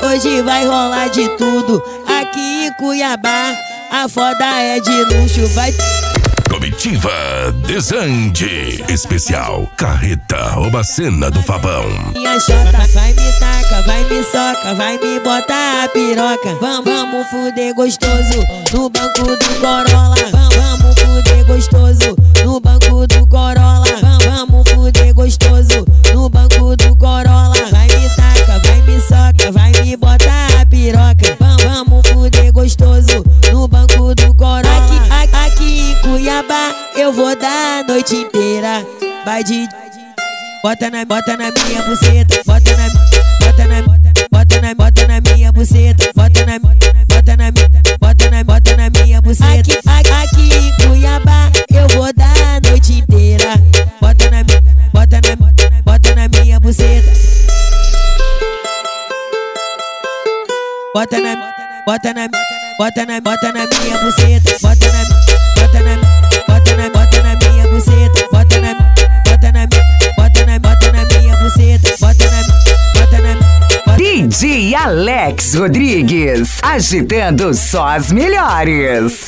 hoje vai rolar de tudo. Aqui em Cuiabá, a foda é de luxo, vai. Comitiva Desande, especial Carreta Robacena do Fabão. Minha chota vai me taca, vai me soca, vai me botar a piroca. Vamos fuder gostoso no banco do Corolla. Vamos fuder gostoso no banco do Corolla. Vamos fuder gostoso no banco do Corolla. Vai me taca, vai me soca, vai me botar a piroca. Vamos fuder gostoso no banco do Corolla. Aqui em Cuiabá eu vou dar a noite inteira. Vai de bota na minha buceta, bota na minha buceta, bota na minha buceta. Aqui em Cuiabá eu vou dar a noite inteira. Bota na minha buceta. Bota na minha buceta, bota na minha buceta, bota na minha buceta, DJ Alex Rodrigues, agitando só as melhores.